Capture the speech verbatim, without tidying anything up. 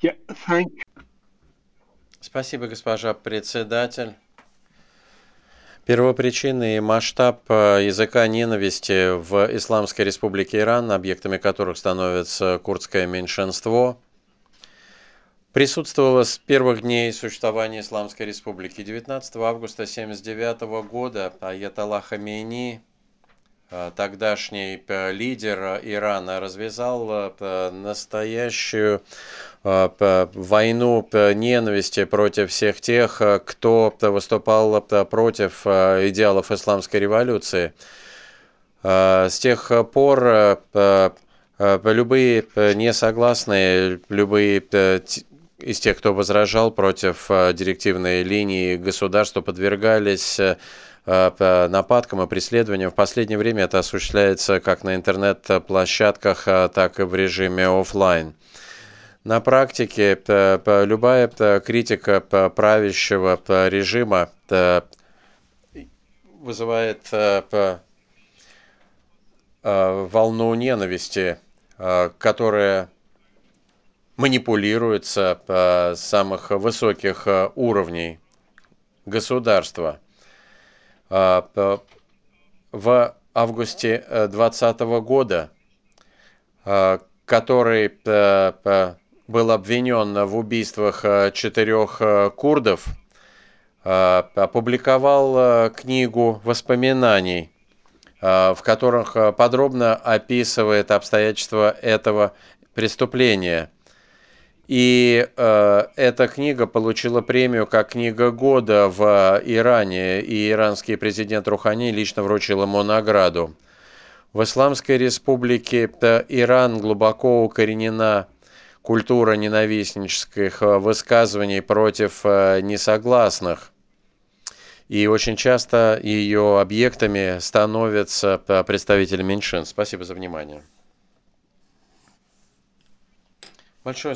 Yeah, thank Спасибо, госпожа председатель. Первопричины и масштаб э, языка ненависти в Исламской Республике Иран, объектами которых становится курдское меньшинство, присутствовало с первых дней существования Исламской Республики. девятнадцатого августа тысяча девятьсот семьдесят девятого года Аятолла Хамейни, э, тогдашний э, лидер Ирана, развязал э, настоящую э, п- войну п- ненависти против всех тех, э, кто п- выступал п- против э, идеалов исламской революции. Э, С тех пор э, п- э, любые п- несогласные, любые п- т- из тех, кто возражал против э, директивной линии государства, подвергались э, п- нападкам и преследованиям. В последнее время это осуществляется как на интернет-площадках, э, так и в режиме оффлайн. На практике п- п- любая п- критика п- правящего п- режима п- вызывает э, п- э, волну ненависти, э, которая манипулируется э, с самых высоких э, уровней государства. Э, п- В августе э, двадцатого года, э, который п- п- был обвинен в убийствах э, четырех э, курдов, э, опубликовал э, книгу воспоминаний, э, в которых э, подробно описывает обстоятельства этого преступления. И э, эта книга получила премию как книга года в Иране, и иранский президент Рухани лично вручил ему награду. В Исламской Республике э, Иран глубоко укоренена культура ненавистнических э, высказываний против э, несогласных. И очень часто ее объектами становятся представители меньшинств. Спасибо за внимание. Большое